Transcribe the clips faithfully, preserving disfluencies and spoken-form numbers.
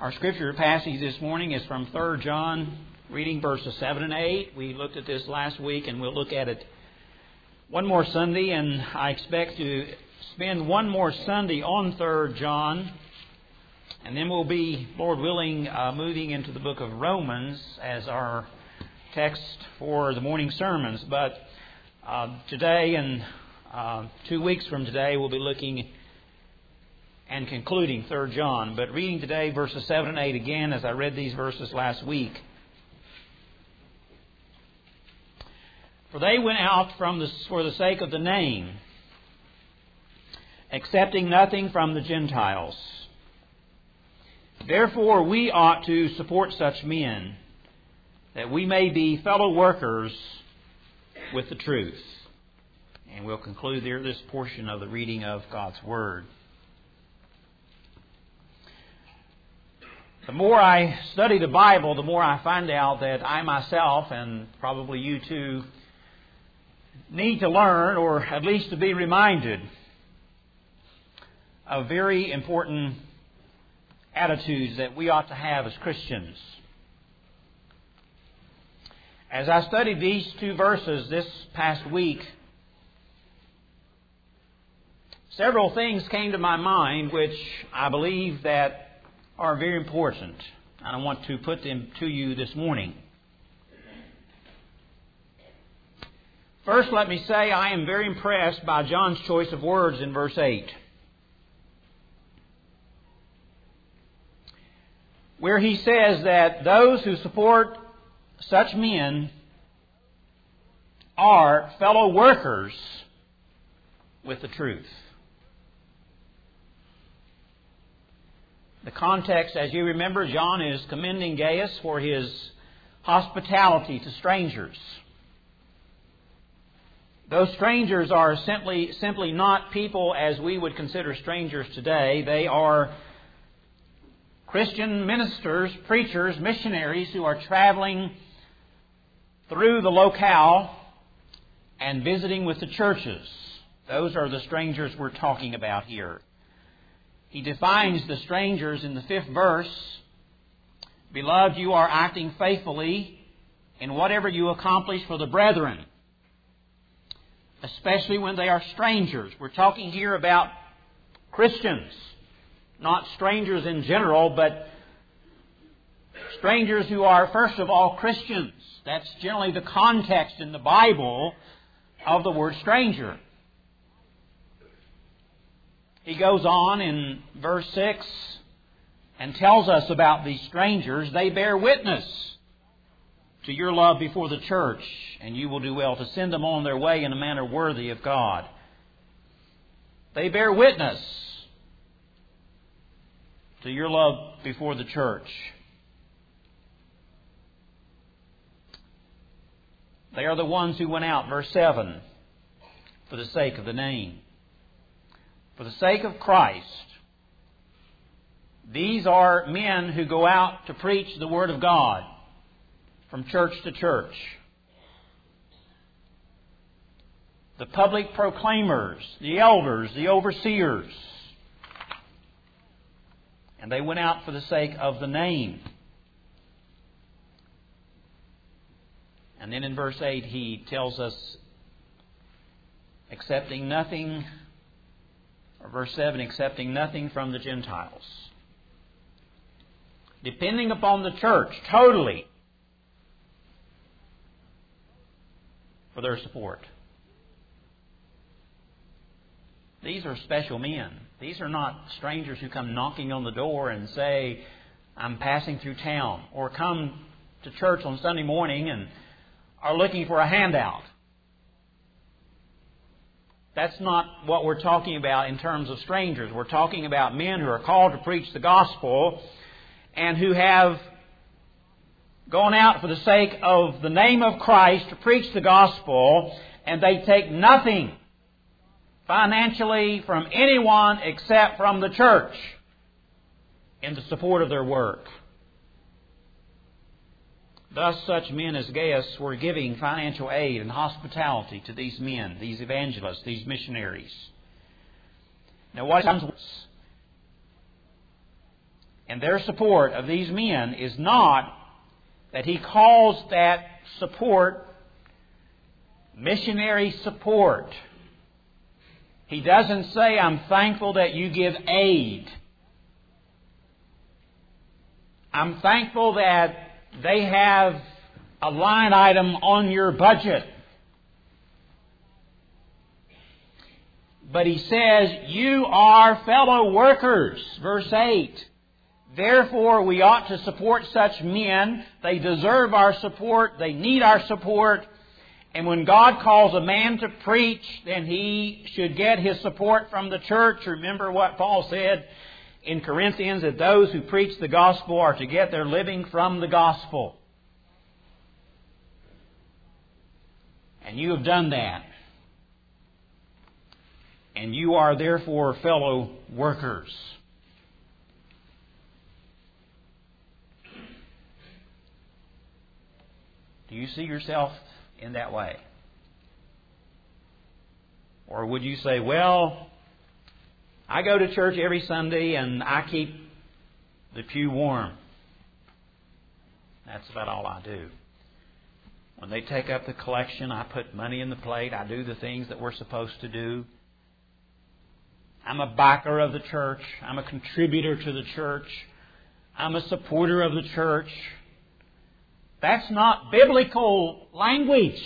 Our scripture passage this morning is from Third John, reading verses seven and eight. We looked at this last week, and we'll look at it one more Sunday, and I expect to spend one more Sunday on Third John, and then we'll be, Lord willing, uh, moving into the book of Romans as our text for the morning sermons. But uh, today and uh, two weeks from today, we'll be looking and concluding Third John. But reading today verses seven and eight again, as I read these verses last week. For they went out from the, for the sake of the name, accepting nothing from the Gentiles. Therefore we ought to support such men, that we may be fellow workers with the truth. And we'll conclude there this portion of the reading of God's Word. The more I study the Bible, the more I find out that I myself, and probably you too, need to learn, or at least to be reminded, of very important attitudes that we ought to have as Christians. As I studied these two verses this past week, several things came to my mind which I believe that are very important, and I want to put them to you this morning. First, let me say I am very impressed by John's choice of words in verse eight, where he says that those who support such men are fellow workers with the truth. The context, as you remember, John is commending Gaius for his hospitality to strangers. Those strangers are simply, simply not people as we would consider strangers today. They are Christian ministers, preachers, missionaries who are traveling through the locale and visiting with the churches. Those are the strangers we're talking about here. He defines the strangers in the fifth verse. Beloved, you are acting faithfully in whatever you accomplish for the brethren, especially when they are strangers. We're talking here about Christians, not strangers in general, but strangers who are, first of all, Christians. That's generally the context in the Bible of the word stranger. He goes on in verse six and tells us about these strangers. They bear witness to your love before the church, and you will do well to send them on their way in a manner worthy of God. They bear witness to your love before the church. They are the ones who went out, verse seven, for the sake of the name. For the sake of Christ. These are men who go out to preach the Word of God from church to church. The public proclaimers, the elders, the overseers. And they went out for the sake of the name. And then in verse eight he tells us, accepting nothing, or verse seven, accepting nothing from the Gentiles. Depending upon the church totally for their support. These are special men. These are not strangers who come knocking on the door and say, I'm passing through town, or come to church on Sunday morning and are looking for a handout. That's not what we're talking about in terms of strangers. We're talking about men who are called to preach the gospel and who have gone out for the sake of the name of Christ to preach the gospel, and they take nothing financially from anyone except from the church in the support of their work. Thus, such men as Gaius were giving financial aid and hospitality to these men, these evangelists, these missionaries. Now, what happens? and their support of these men is not that he calls that support missionary support. He doesn't say, I'm thankful that you give aid. I'm thankful that they have a line item on your budget. But he says, you are fellow workers. Verse eight. Therefore, we ought to support such men. They deserve our support. They need our support. And when God calls a man to preach, then he should get his support from the church. Remember what Paul said in Corinthians, that those who preach the gospel are to get their living from the gospel. And you have done that. And you are therefore fellow workers. Do you see yourself in that way? Or would you say, well, I go to church every Sunday and I keep the pew warm. That's about all I do. When they take up the collection, I put money in the plate. I do the things that we're supposed to do. I'm a backer of the church. I'm a contributor to the church. I'm a supporter of the church. That's not biblical language.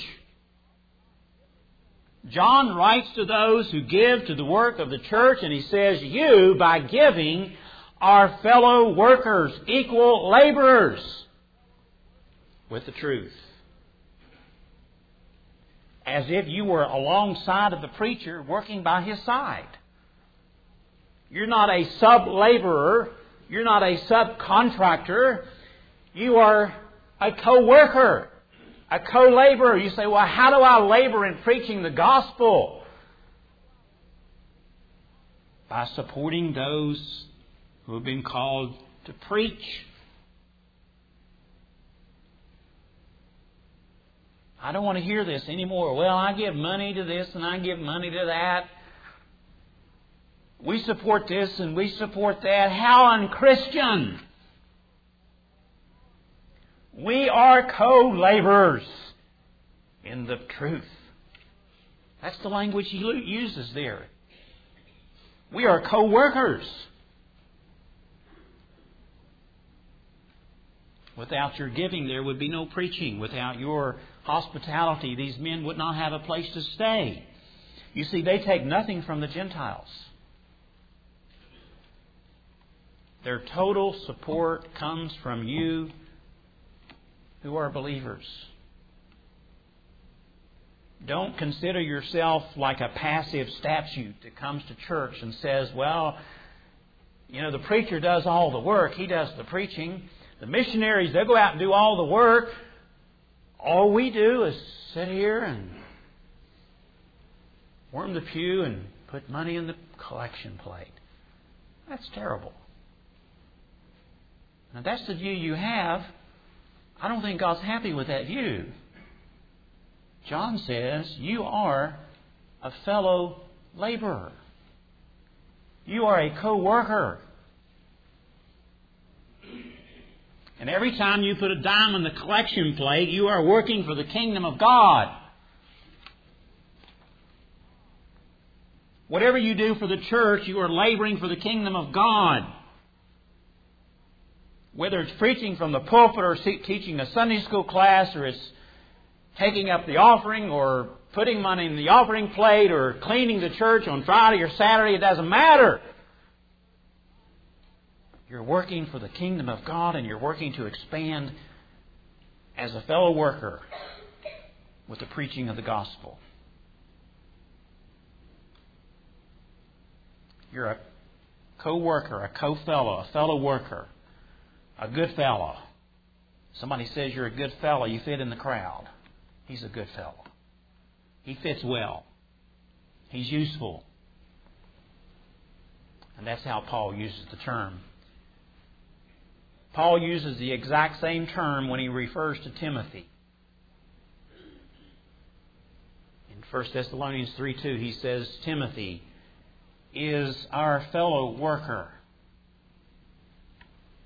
John writes to those who give to the work of the church, and he says, you, by giving, are fellow workers, equal laborers with the truth. As if you were alongside of the preacher working by his side. You're not a sub-laborer. You're not a subcontractor. You are a co-worker, a co-laborer. You say, well, how do I labor in preaching the gospel? By supporting those who have been called to preach. I don't want to hear this anymore. Well, I give money to this and I give money to that. We support this and we support that. How unchristian! We are co-laborers in the truth. That's the language he uses there. We are co-workers. Without your giving, there would be no preaching. Without your hospitality, these men would not have a place to stay. You see, they take nothing from the Gentiles. Their total support comes from you who are believers. Don't consider yourself like a passive statue that comes to church and says, well, you know, the preacher does all the work. He does the preaching. The missionaries, they'll go out and do all the work. All we do is sit here and warm the pew and put money in the collection plate. That's terrible. Now, that's the view you have. I don't think God's happy with that view. John says, you are a fellow laborer. You are a co-worker. And every time you put a dime in the collection plate, you are working for the kingdom of God. Whatever you do for the church, you are laboring for the kingdom of God. Whether it's preaching from the pulpit or teaching a Sunday school class, or it's taking up the offering or putting money in the offering plate or cleaning the church on Friday or Saturday, it doesn't matter. You're working for the kingdom of God, and you're working to expand as a fellow worker with the preaching of the gospel. You're a co-worker, a co-fellow, a fellow worker. A good fellow. Somebody says you're a good fellow, you fit in the crowd. He's a good fellow. He fits well. He's useful. And that's how Paul uses the term. Paul uses the exact same term when he refers to Timothy. In First Thessalonians three two, he says, Timothy is our fellow worker.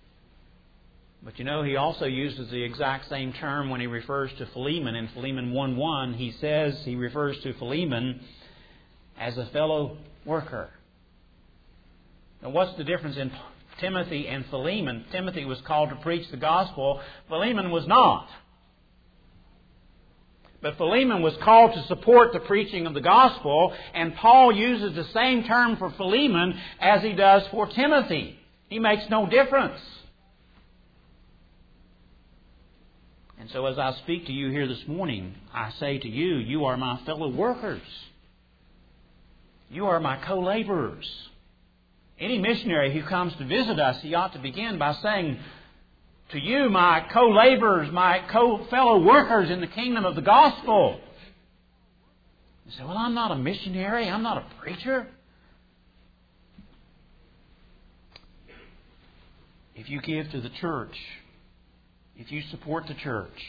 But you know, he also uses the exact same term when he refers to Philemon. In Philemon one one, he says, he refers to Philemon as a fellow worker. Now, what's the difference in Timothy and Philemon? Timothy was called to preach the gospel. Philemon was not. But Philemon was called to support the preaching of the gospel, and Paul uses the same term for Philemon as he does for Timothy. He makes no difference. And so as I speak to you here this morning, I say to you, you are my fellow workers. You are my co-laborers. Any missionary who comes to visit us, he ought to begin by saying, to you, my co-laborers, my co-fellow workers in the kingdom of the gospel. You say, well, I'm not a missionary. I'm not a preacher. If you give to the church, if you support the church,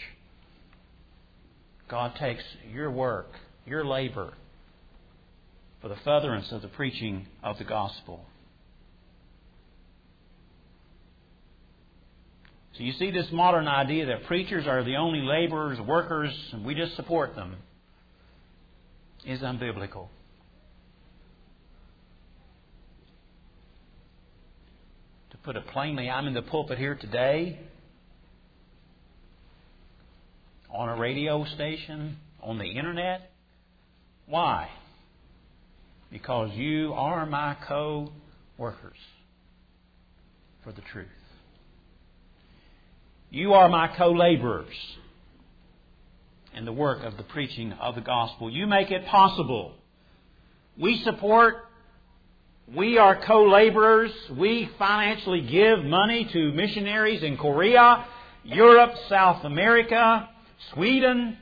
God takes your work, your labor, for the furtherance of the preaching of the gospel. So you see this modern idea that preachers are the only laborers, workers, and we just support them, is unbiblical. To put it plainly, I'm in the pulpit here today, on a radio station, on the internet. Why? Because you are my co-workers for the truth. You are my co-laborers in the work of the preaching of the gospel. You make it possible. We support, we are co-laborers. We financially give money to missionaries in Korea, Europe, South America, Sweden.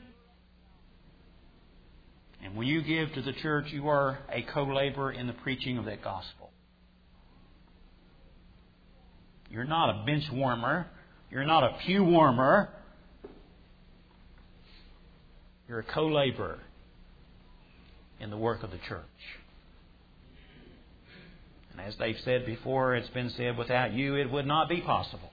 And when you give to the church, you are a co-laborer in the preaching of that gospel. You're not a bench warmer. You're not a pew warmer. You're a co-laborer in the work of the church. And as they've said before, it's been said, without you it would not be possible.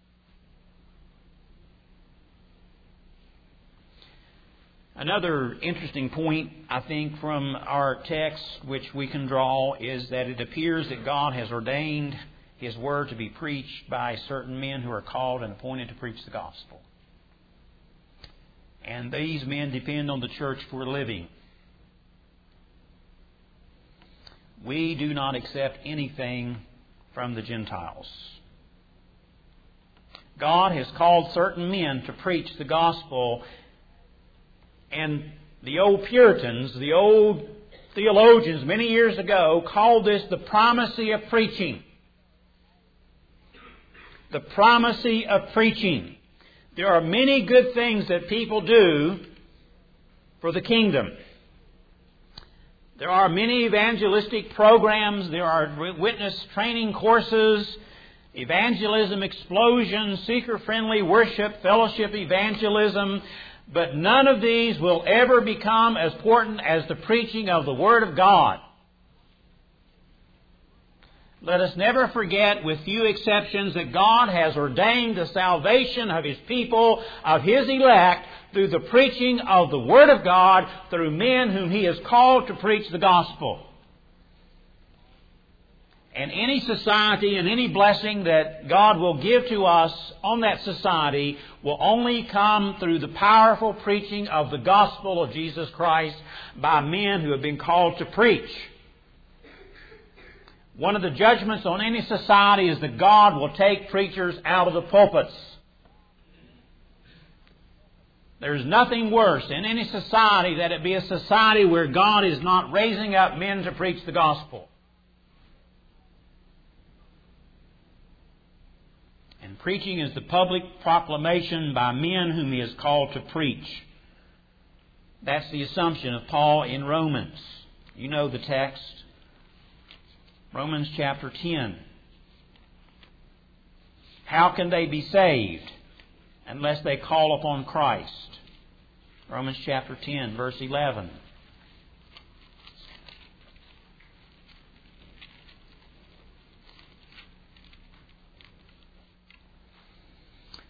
Another interesting point, I think, from our text which we can draw is that it appears that God has ordained His Word to be preached by certain men who are called and appointed to preach the gospel. And these men depend on the church for a living. We do not accept anything from the Gentiles. God has called certain men to preach the gospel, and the old Puritans, the old theologians many years ago called this the primacy of preaching. The primacy of preaching. There are many good things that people do for the kingdom. There are many evangelistic programs. There are witness training courses, evangelism explosion, seeker-friendly worship, fellowship evangelism. But none of these will ever become as important as the preaching of the Word of God. Let us never forget, with few exceptions, that God has ordained the salvation of His people, of His elect, through the preaching of the Word of God, through men whom He has called to preach the gospel. And any society and any blessing that God will give to us on that society will only come through the powerful preaching of the gospel of Jesus Christ by men who have been called to preach. One of the judgments on any society is that God will take preachers out of the pulpits. There's nothing worse in any society that it be a society where God is not raising up men to preach the gospel. And preaching is the public proclamation by men whom He has called to preach. That's the assumption of Paul in Romans. You know the text. Romans chapter ten. How can they be saved unless they call upon Christ? Romans chapter ten, verse eleven.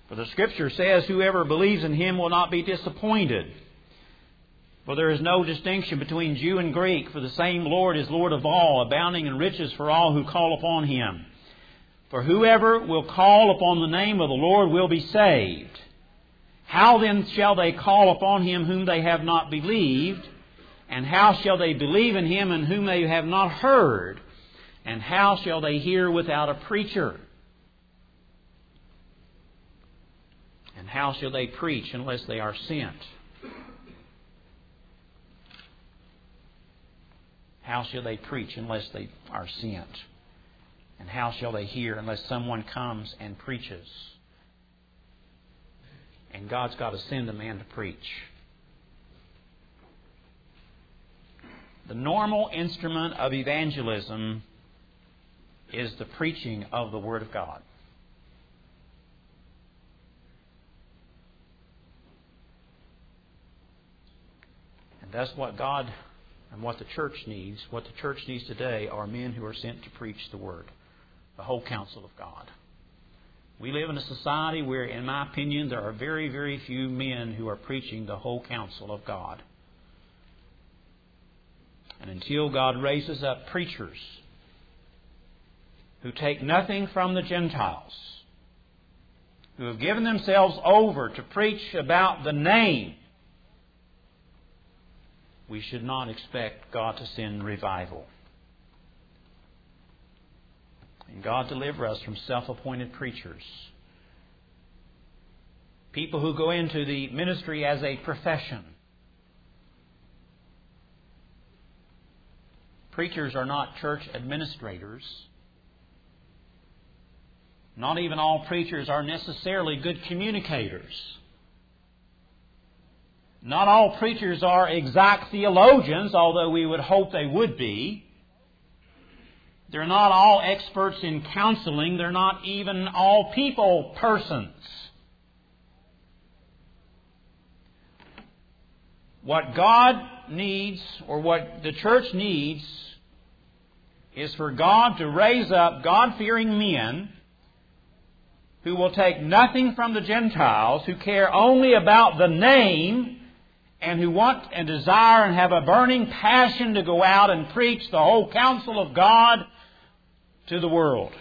For the Scripture says, whoever believes in Him will not be disappointed. For there is no distinction between Jew and Greek, for the same Lord is Lord of all, abounding in riches for all who call upon Him. For whoever will call upon the name of the Lord will be saved. How then shall they call upon Him whom they have not believed? And how shall they believe in Him in whom they have not heard? And how shall they hear without a preacher? And how shall they preach unless they are sent? How shall they preach unless they are sent? And how shall they hear unless someone comes and preaches? And God's got to send a man to preach. The normal instrument of evangelism is the preaching of the Word of God. And that's what God and what the church needs. What the church needs today are men who are sent to preach the Word, the whole counsel of God. We live in a society where, in my opinion, there are very, very few men who are preaching the whole counsel of God. And until God raises up preachers who take nothing from the Gentiles, who have given themselves over to preach about the name, we should not expect God to send revival. And God deliver us from self-appointed preachers. People who go into the ministry as a profession. Preachers are not church administrators. Not even all preachers are necessarily good communicators. Not all preachers are exact theologians, although we would hope they would be. They're not all experts in counseling. They're not even all people persons. What God needs, or what the church needs, is for God to raise up God-fearing men who will take nothing from the Gentiles, who care only about the name, and who want and desire and have a burning passion to go out and preach the whole counsel of God to the world.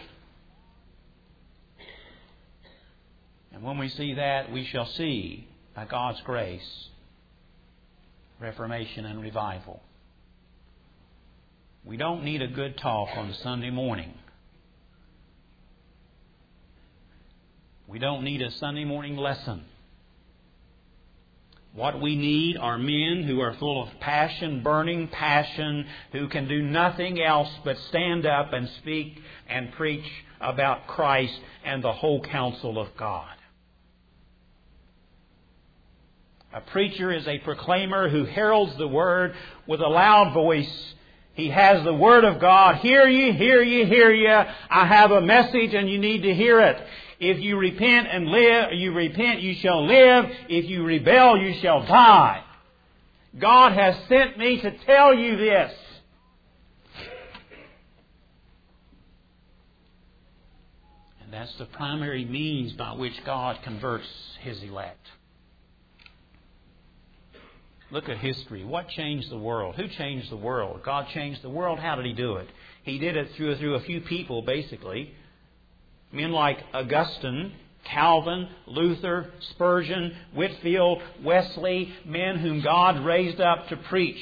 And when we see that, we shall see, by God's grace, reformation and revival. We don't need a good talk on Sunday morning. We don't need a Sunday morning lesson. What we need are men who are full of passion, burning passion, who can do nothing else but stand up and speak and preach about Christ and the whole counsel of God. A preacher is a proclaimer who heralds the Word with a loud voice. He has the Word of God. Hear ye, hear ye, hear ye. I have a message and you need to hear it. If you repent and live, you repent, you shall live. If you rebel, you shall die. God has sent me to tell you this. And that's the primary means by which God converts His elect. Look at history. What changed the world? Who changed the world? God changed the world. How did He do it? He did it through, through a few people, basically. Men like Augustine, Calvin, Luther, Spurgeon, Whitefield, Wesley, men whom God raised up to preach.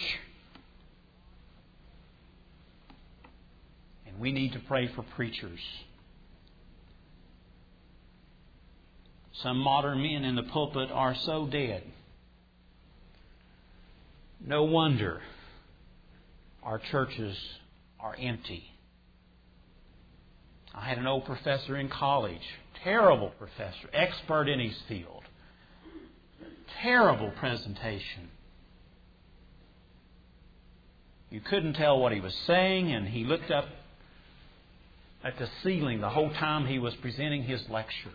And we need to pray for preachers. Some modern men in the pulpit are so dead. No wonder our churches are empty. I had an old professor in college, terrible professor, expert in his field. Terrible presentation. You couldn't tell what he was saying, and he looked up at the ceiling the whole time he was presenting his lecture.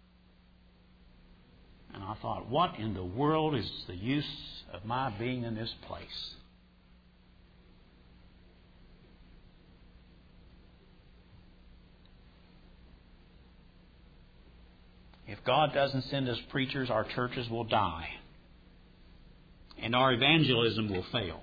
And I thought, what in the world is the use of my being in this place? If God doesn't send us preachers, our churches will die. And our evangelism will fail.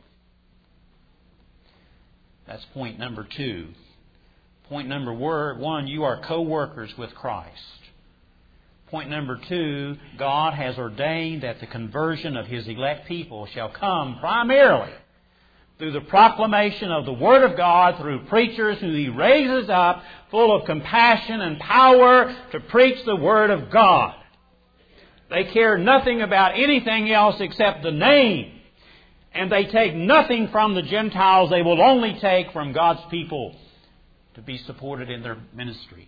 That's point number two. Point number one, you are co-workers with Christ. Point number two, God has ordained that the conversion of His elect people shall come primarily through the proclamation of the Word of God through preachers who He raises up full of compassion and power to preach the Word of God. They care nothing about anything else except the name. And they take nothing from the Gentiles. They will only take from God's people to be supported in their ministry.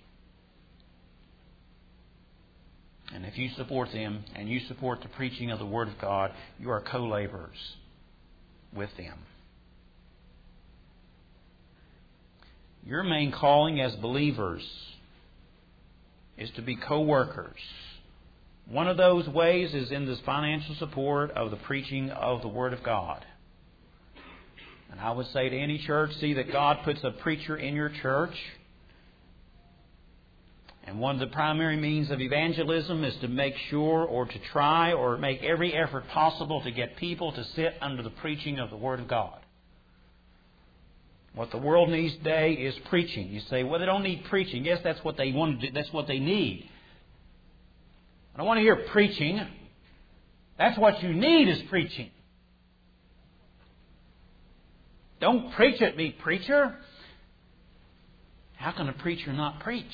And if you support them and you support the preaching of the Word of God, you are co-laborers with them. Your main calling as believers is to be co-workers. One of those ways is in this financial support of the preaching of the Word of God. And I would say to any church, see that God puts a preacher in your church. And one of the primary means of evangelism is to make sure or to try or make every effort possible to get people to sit under the preaching of the Word of God. What the world needs today is preaching. You say, well, they don't need preaching. Yes, that's what they want to do. That's what they need. I don't want to hear preaching. That's what you need is preaching. Don't preach at me, preacher. How can a preacher not preach?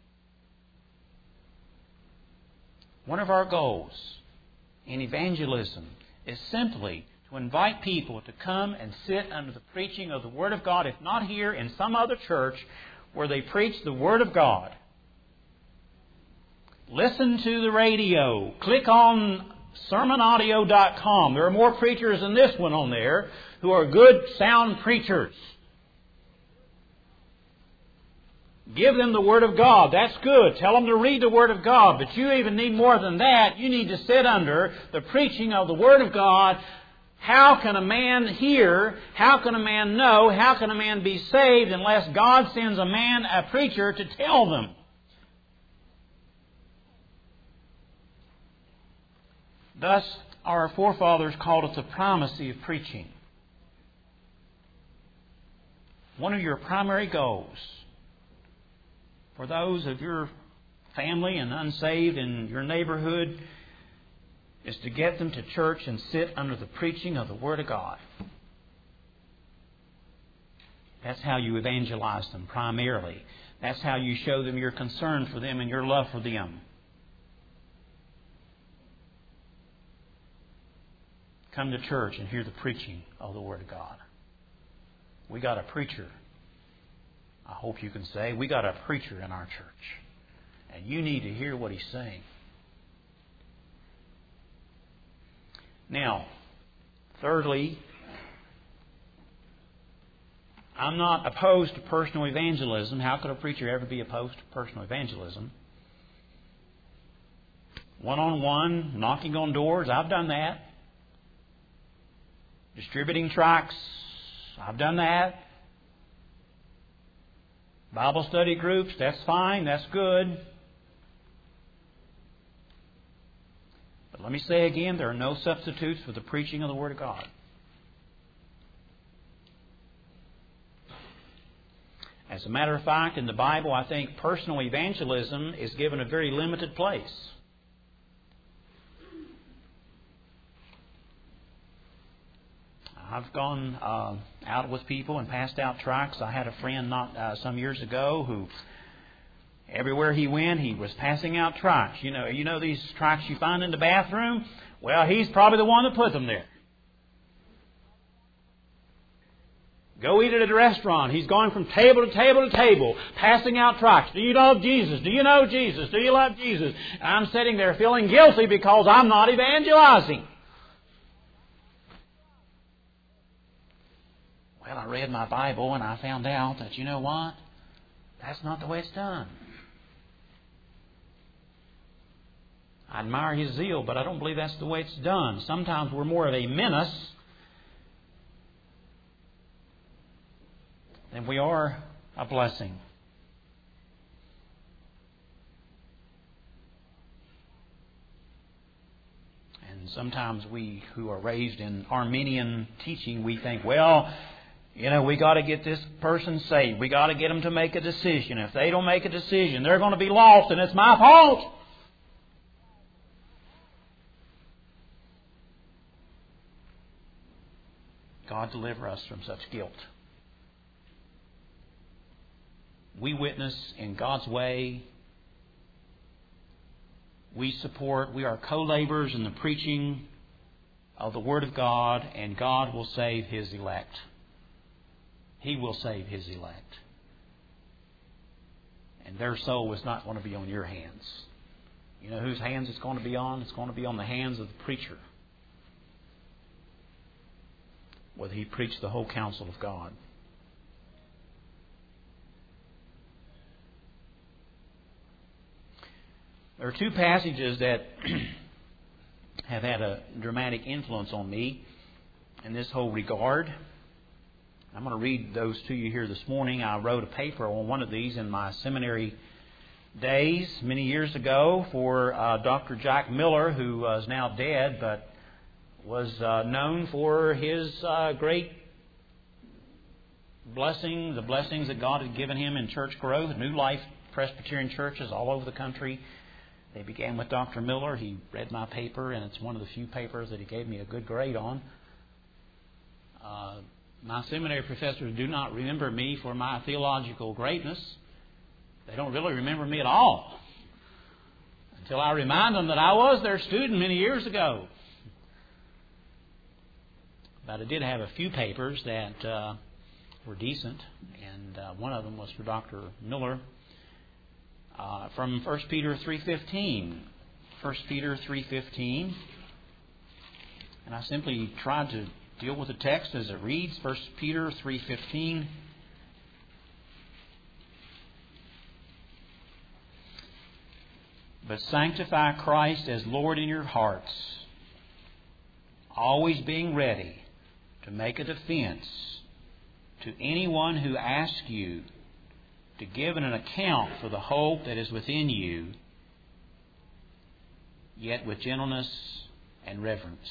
One of our goals in evangelism is simply to invite people to come and sit under the preaching of the Word of God, if not here, in some other church where they preach the Word of God. Listen to the radio. Click on sermon audio dot com. There are more preachers than this one on there who are good, sound preachers. Give them the Word of God. That's good. Tell them to read the Word of God. But you even need more than that. You need to sit under the preaching of the Word of God. How can a man hear? How can a man know? How can a man be saved unless God sends a man, a preacher, to tell them? Thus, our forefathers called it the primacy of preaching. One of your primary goals for those of your family and unsaved in your neighborhood is to get them to church and sit under the preaching of the Word of God. That's how you evangelize them primarily. That's how you show them your concern for them and your love for them. Come to church and hear the preaching of the Word of God. We got a preacher. I hope you can say, we got a preacher in our church. And you need to hear what he's saying. Now, thirdly, I'm not opposed to personal evangelism. How could a preacher ever be opposed to personal evangelism? One-on-one, knocking on doors, I've done that. Distributing tracts, I've done that. Bible study groups, that's fine, that's good. But let me say again, there are no substitutes for the preaching of the Word of God. As a matter of fact, in the Bible, I think personal evangelism is given a very limited place. I've gone uh, out with people and passed out tracts. I had a friend not uh, some years ago who, everywhere he went, he was passing out tracts. You know, you know these tracts you find in the bathroom? Well, he's probably the one that put them there. Go eat at a restaurant. He's going from table to table to table, passing out tracts. Do you love Jesus? Do you know Jesus? Do you love Jesus? And I'm sitting there feeling guilty because I'm not evangelizing. Well, I read my Bible and I found out that, you know what? That's not the way it's done. I admire his zeal, but I don't believe that's the way it's done. Sometimes we're more of a menace than we are a blessing. And sometimes we who are raised in Arminian teaching, we think, well, you know, we got to get this person saved. We got to get them to make a decision. If they don't make a decision, they're going to be lost, and it's my fault. God deliver us from such guilt. We witness in God's way. We support, we are co-laborers in the preaching of the Word of God, and God will save His elect. He will save His elect. And their soul is not going to be on your hands. You know whose hands it's going to be on? It's going to be on the hands of the preacher. Whether he preached the whole counsel of God. There are two passages that have had a dramatic influence on me in this whole regard. I'm going to read those to you here this morning. I wrote a paper on one of these in my seminary days many years ago for uh, Doctor Jack Miller, who uh, is now dead, but was uh, known for his uh, great blessing, the blessings that God had given him in church growth, New Life Presbyterian churches all over the country. They began with Doctor Miller. He read my paper, and it's one of the few papers that he gave me a good grade on. Uh, my seminary professors do not remember me for my theological greatness. They don't really remember me at all, until I remind them that I was their student many years ago. But I did have a few papers that uh, were decent, and uh, one of them was for Doctor Miller. Uh, from First Peter three fifteen. First Peter three fifteen. And I simply tried to deal with the text as it reads. First Peter three fifteen. But sanctify Christ as Lord in your hearts, always being ready to make a defense to anyone who asks you to give an account for the hope that is within you, yet with gentleness and reverence.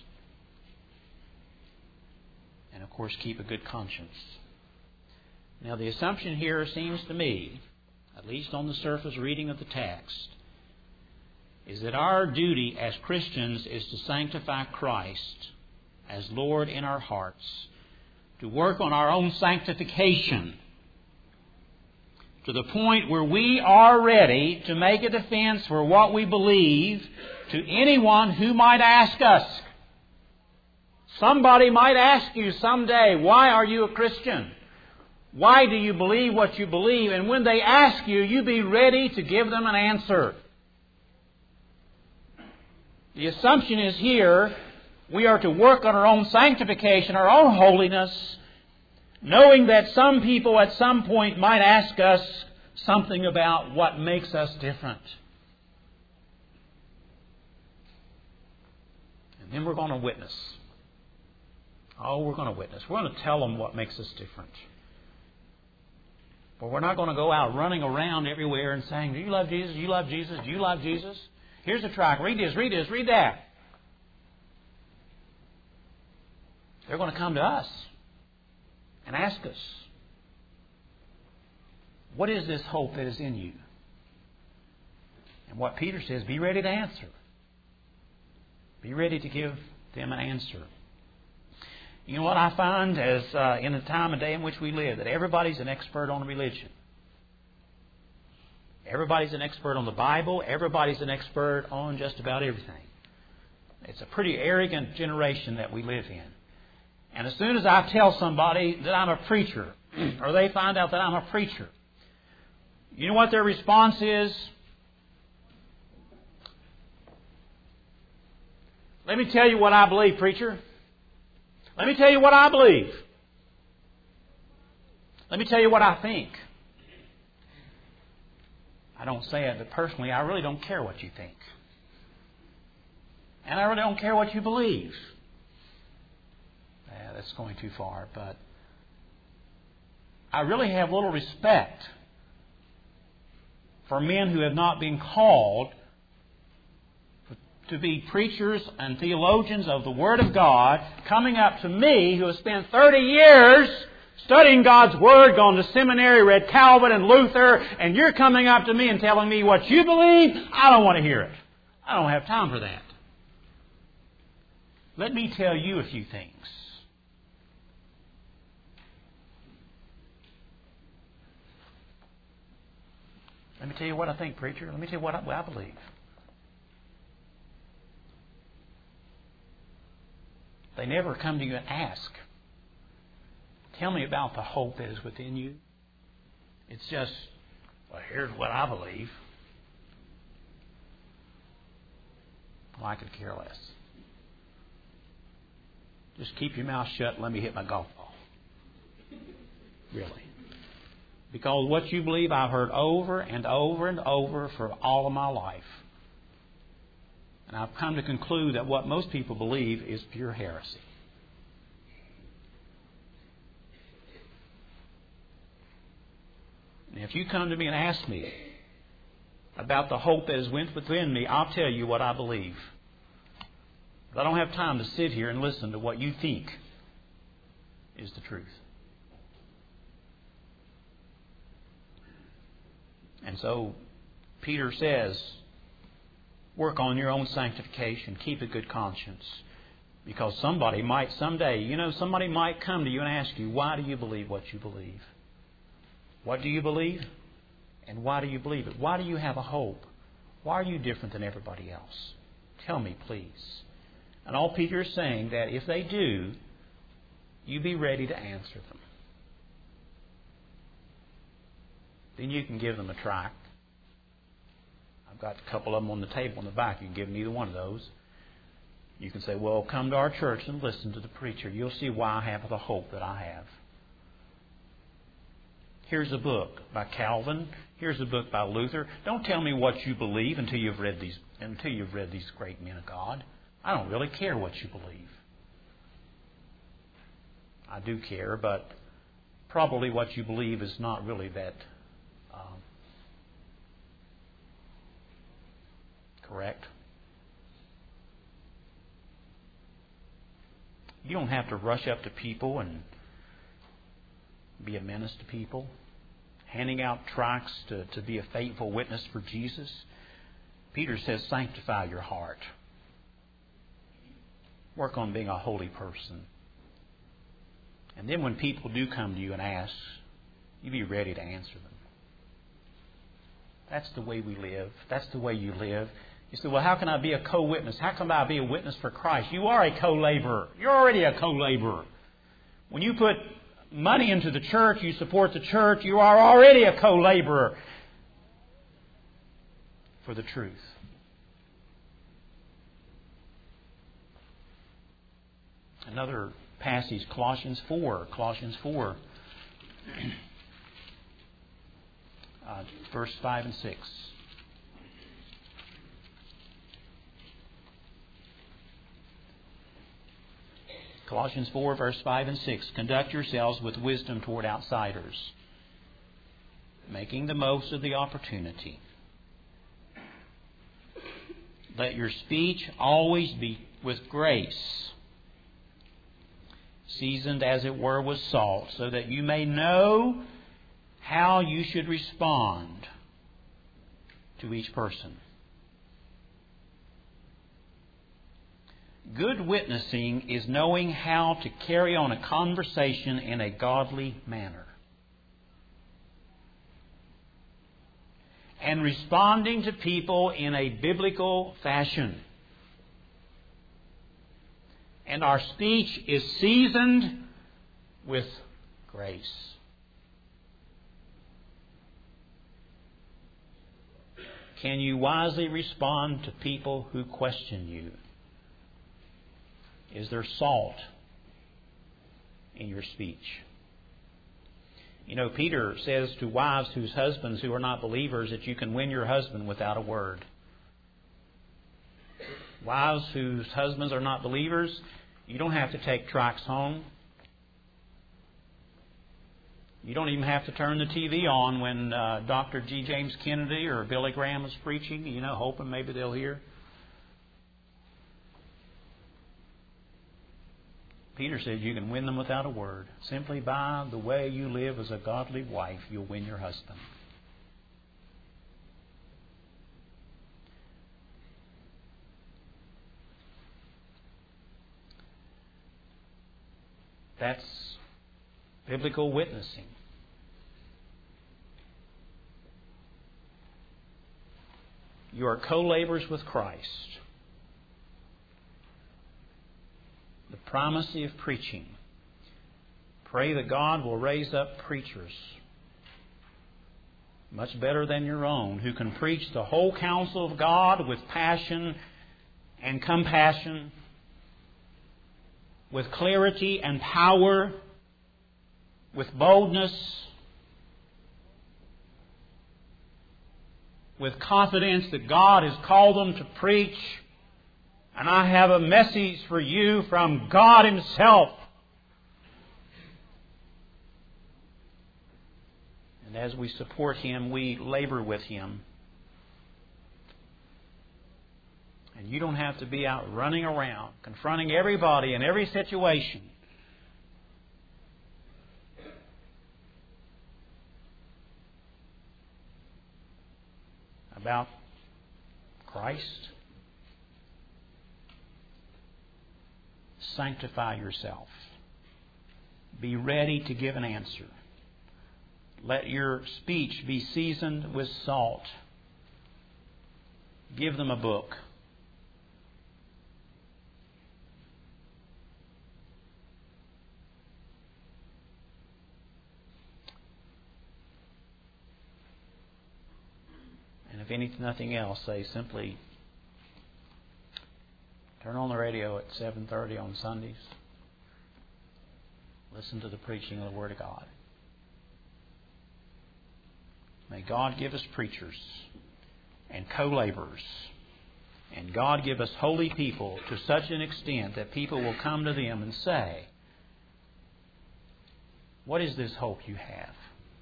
And of course, keep a good conscience. Now, the assumption here seems to me, at least on the surface reading of the text, is that our duty as Christians is to sanctify Christ as Lord in our hearts, to work on our own sanctification to the point where we are ready to make a defense for what we believe to anyone who might ask us. Somebody might ask you someday, why are you a Christian? Why do you believe what you believe? And when they ask you, you be ready to give them an answer. The assumption is here, we are to work on our own sanctification, our own holiness, knowing that some people at some point might ask us something about what makes us different. And then we're going to witness. Oh, we're going to witness. We're going to tell them what makes us different. But we're not going to go out running around everywhere and saying, do you love Jesus? Do you love Jesus? Do you love Jesus? Here's a tract. Read this, read this, read that. They're going to come to us and ask us, what is this hope that is in you? And what Peter says, be ready to answer. Be ready to give them an answer. You know what I find as uh, in the time and day in which we live, that everybody's an expert on religion. Everybody's an expert on the Bible. Everybody's an expert on just about everything. It's a pretty arrogant generation that we live in. And as soon as I tell somebody that I'm a preacher, or they find out that I'm a preacher, you know what their response is? Let me tell you what I believe, preacher. Let me tell you what I believe. Let me tell you what I think. I don't say it, but personally, I really don't care what you think. And I really don't care what you believe. Yeah, that's going too far, but I really have little respect for men who have not been called to be preachers and theologians of the Word of God coming up to me who have spent thirty years studying God's Word, gone to seminary, read Calvin and Luther, and you're coming up to me and telling me what you believe? I don't want to hear it. I don't have time for that. Let me tell you a few things. Let me tell you what I think, preacher. Let me tell you what I, what I believe. They never come to you and ask, tell me about the hope that is within you. It's just, well, here's what I believe. Well, I could care less. Just keep your mouth shut and let me hit my golf ball. Really. Because what you believe I've heard over and over and over for all of my life. And I've come to conclude that what most people believe is pure heresy. And if you come to me and ask me about the hope that is within me, I'll tell you what I believe. But I don't have time to sit here and listen to what you think is the truth. And so Peter says, work on your own sanctification. Keep a good conscience. Because somebody might someday, you know, somebody might come to you and ask you, why do you believe what you believe? What do you believe? And why do you believe it? Why do you have a hope? Why are you different than everybody else? Tell me, please. And all Peter is saying that if they do, you be ready to answer them. Then you can give them a tract. I've got a couple of them on the table in the back. You can give them either one of those. You can say, well, come to our church and listen to the preacher. You'll see why I have the hope that I have. Here's a book by Calvin. Here's a book by Luther. Don't tell me what you believe until you've read these until you've read these great men of God. I don't really care what you believe. I do care, but probably what you believe is not really that um, correct. You don't have to rush up to people and be a menace to people, handing out tracts to, to be a faithful witness for Jesus. Peter says, sanctify your heart. Work on being a holy person. And then when people do come to you and ask, you be ready to answer them. That's the way we live. That's the way you live. You say, well, how can I be a co-witness? How can I be a witness for Christ? You are a co-laborer. You're already a co-laborer. When you put money into the church, you support the church, you are already a co-laborer for the truth. Another passage, Colossians four. Colossians four, uh, verse five and six. Colossians four, verse five and six. Conduct yourselves with wisdom toward outsiders, making the most of the opportunity. Let your speech always be with grace, seasoned as it were with salt, so that you may know how you should respond to each person. Good witnessing is knowing how to carry on a conversation in a godly manner, and responding to people in a biblical fashion. And our speech is seasoned with grace. Can you wisely respond to people who question you? Is there salt in your speech? You know, Peter says to wives whose husbands who are not believers that you can win your husband without a word. Wives whose husbands are not believers, you don't have to take tracts home. You don't even have to turn the T V on when uh, Doctor G. James Kennedy or Billy Graham is preaching, you know, hoping maybe they'll hear. Peter says you can win them without a word. Simply by the way you live as a godly wife, you'll win your husband. That's biblical witnessing. You are co-laborers with Christ. The primacy of preaching. Pray that God will raise up preachers much better than your own, who can preach the whole counsel of God with passion and compassion, with clarity and power, with boldness, with confidence that God has called them to preach. And I have a message for you from God Himself. And as we support Him, we labor with Him. And you don't have to be out running around, confronting everybody in every situation. About Christ. Sanctify yourself. Be ready to give an answer. Let your speech be seasoned with salt. Give them a book. And if anything, nothing else, say simply, turn on the radio at seven thirty on Sundays. Listen to the preaching of the Word of God. May God give us preachers and co-laborers. And God give us holy people to such an extent that people will come to them and say, what is this hope you have?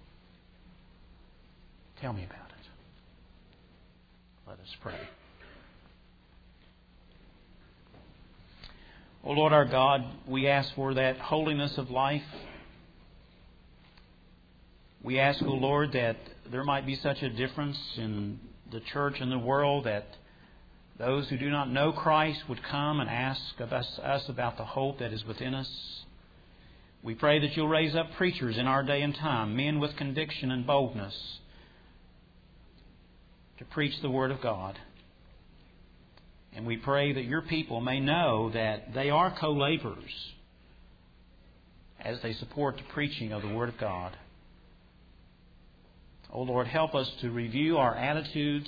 Tell me about it. Let us pray. O Lord our God, we ask for that holiness of life. We ask, O Lord, that there might be such a difference in the church and the world that those who do not know Christ would come and ask of us, us about the hope that is within us. We pray that You'll raise up preachers in our day and time, men with conviction and boldness, to preach the Word of God. And we pray that Your people may know that they are co-laborers as they support the preaching of the Word of God. O Lord, help us to review our attitudes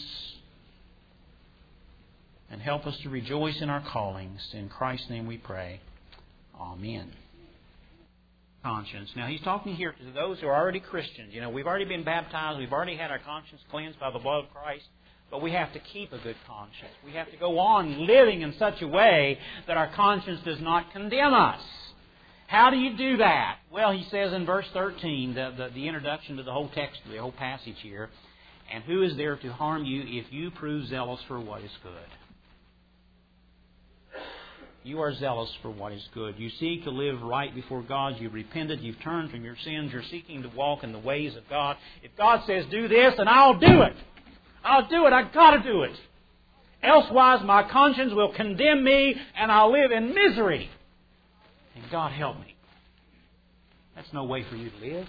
and help us to rejoice in our callings. In Christ's name we pray. Amen. Conscience. Now, he's talking here to those who are already Christians. You know, we've already been baptized. We've already had our conscience cleansed by the blood of Christ. But we have to keep a good conscience. We have to go on living in such a way that our conscience does not condemn us. How do you do that? Well, he says in verse thirteen, the, the, the introduction to the whole text, the whole passage here, and who is there to harm you if you prove zealous for what is good? You are zealous for what is good. You seek to live right before God. You've repented. You've turned from your sins. You're seeking to walk in the ways of God. If God says, do this, then I'll do it. I'll do it. I've got to do it. Elsewise, my conscience will condemn me and I'll live in misery. And God help me. That's no way for you to live.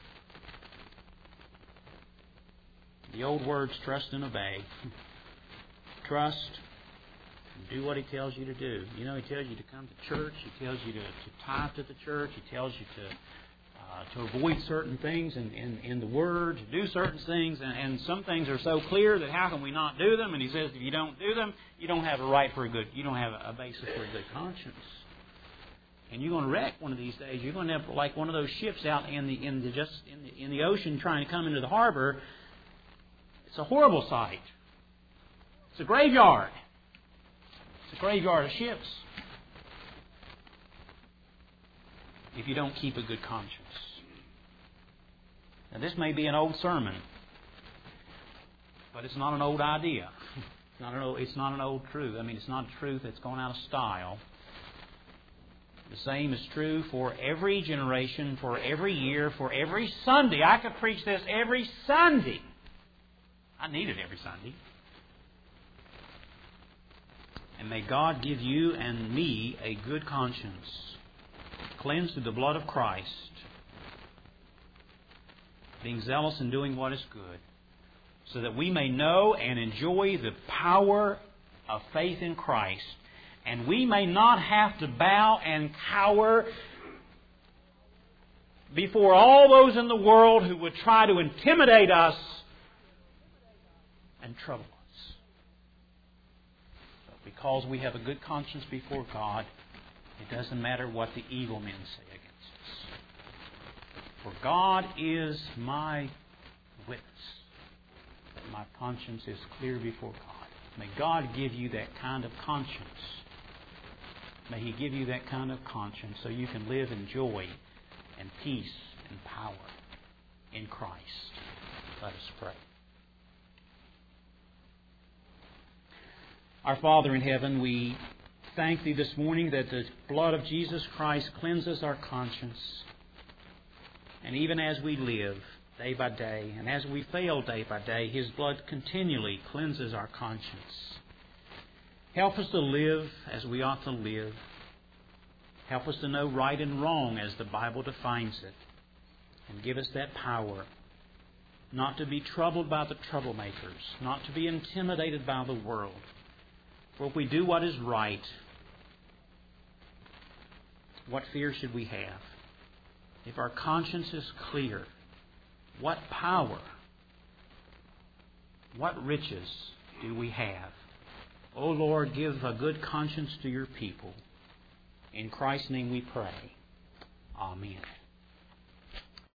The old words, trust and obey. Trust. Do what He tells you to do. You know, He tells you to come to church. He tells you to, to tithe to the church. He tells you to uh, to avoid certain things in, in, in the Word, to do certain things. And, and some things are so clear that how can we not do them? And He says if you don't do them, you don't have a right for a good, you don't have a basis for a good conscience. And you're going to wreck one of these days. You're going to have like one of those ships out in the in the just in the, in the ocean trying to come into the harbor. It's a horrible sight. It's a graveyard. It's a graveyard of ships. If you don't keep a good conscience. Now this may be an old sermon, but it's not an old idea. It's not an old, it's not an old truth. I mean, it's not a truth that's gone out of style. The same is true for every generation, for every year, for every Sunday. I could preach this every Sunday. I need it every Sunday. And may God give you and me a good conscience, cleansed through the blood of Christ, being zealous in doing what is good, so that we may know and enjoy the power of faith in Christ, and we may not have to bow and cower before all those in the world who would try to intimidate us and trouble us. Because we have a good conscience before God, it doesn't matter what the evil men say against us. For God is my witness that my conscience is clear before God. May God give you that kind of conscience. May He give you that kind of conscience so you can live in joy and peace and power in Christ. Let us pray. Our Father in heaven, we thank Thee this morning that the blood of Jesus Christ cleanses our conscience. And even as we live day by day, and as we fail day by day, His blood continually cleanses our conscience. Help us to live as we ought to live. Help us to know right and wrong as the Bible defines it. And give us that power not to be troubled by the troublemakers, not to be intimidated by the world. For if we do what is right, what fear should we have? If our conscience is clear, what power, what riches do we have? O Lord, give a good conscience to Your people. In Christ's name we pray. Amen.